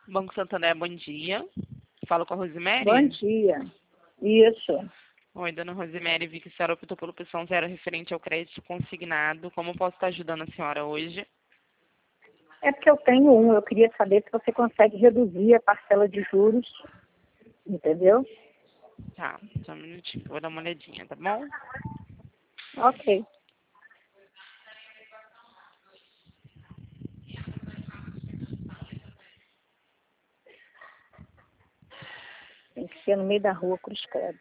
Banco Santander, bom dia. Falo com a Rosemary? Bom dia. Isso. Oi, dona Rosemary, vi que a senhora optou pela opção 0 referente ao crédito consignado. Como posso estar ajudando a senhora hoje? É porque eu tenho um, eu queria saber se você consegue reduzir a parcela de juros, entendeu? Tá, só um minutinho, vou dar uma olhadinha, tá bom? Ok. Tem que ser no meio da rua, Cruz Credo.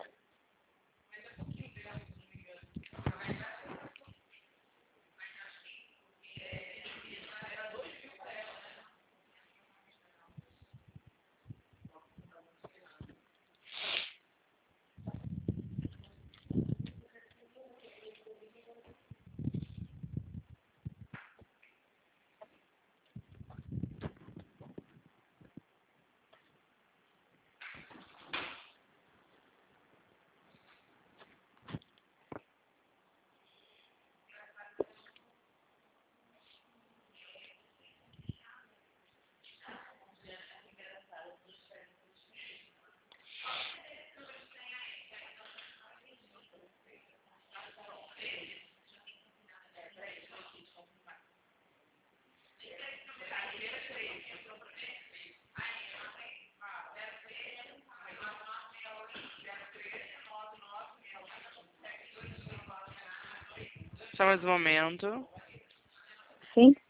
Só mais um momento. Sim?